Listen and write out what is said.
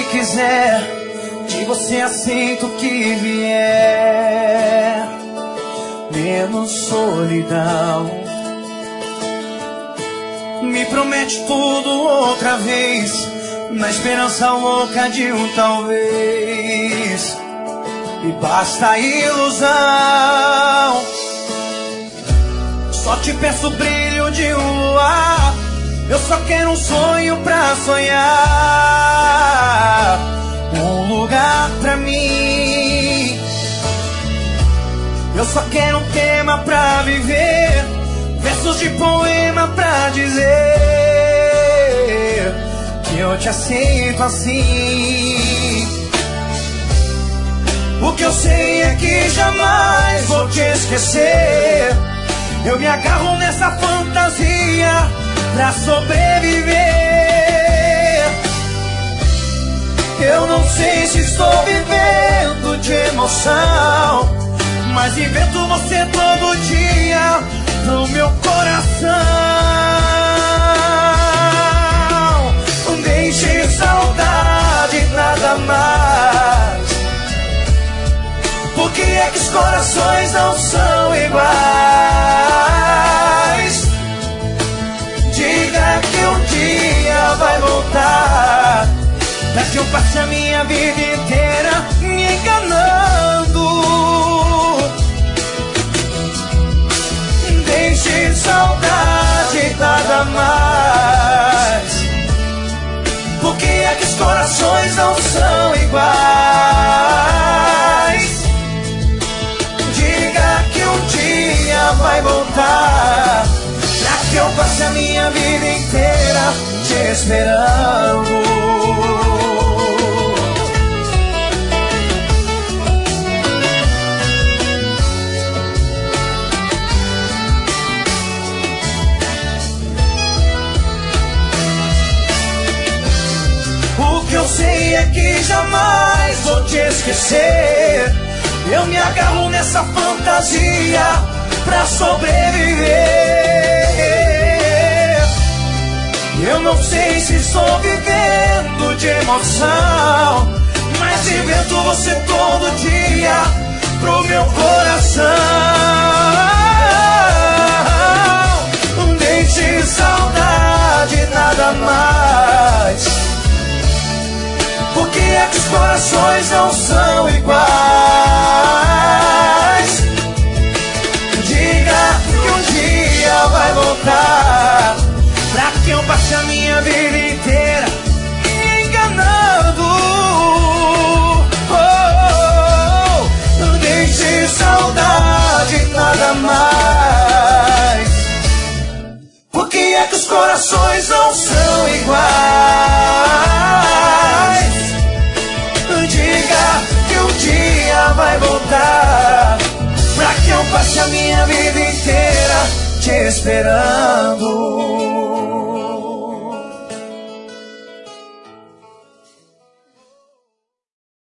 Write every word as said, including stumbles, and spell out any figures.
quiser, de você aceito o que vier, menos solidão. Me promete tudo outra vez, na esperança louca de um talvez, e basta a ilusão. Só te peço o brilho de um luar, eu só quero um sonho pra sonhar, um lugar pra mim. Eu só quero um tema pra viver, versos de poema pra dizer que eu te aceito assim. O que eu sei é que jamais vou te esquecer. Eu me agarro nessa fantasia pra sobreviver. Eu não sei se estou vivendo de emoção, mas invento você todo dia no meu coração. Deixe saudade, nada mais. Por que é que os corações não são iguais? Diga que um dia vai voltar, pra que eu passe a minha vida inteira me enganando. Deixe saudade, nada mais. Por que é que os corações não são iguais? Diga que um dia vai voltar, pra que eu passe a minha vida inteira te esperando. O que eu sei é que jamais vou te esquecer. Eu me agarro nessa fantasia pra sobreviver. Eu não sei se estou vivendo de emoção, mas invento você todo dia pro meu coração. Deixe saudade, nada mais. Por que é que os corações não são iguais? Diga que um dia vai voltar, pra que eu passe a minha vida inteira me enganando. Oh, oh, oh. Deixe saudade, nada mais. Por que é que os corações não são iguais? Diga que um dia vai voltar, pra que eu passe a minha vida inteira te esperando.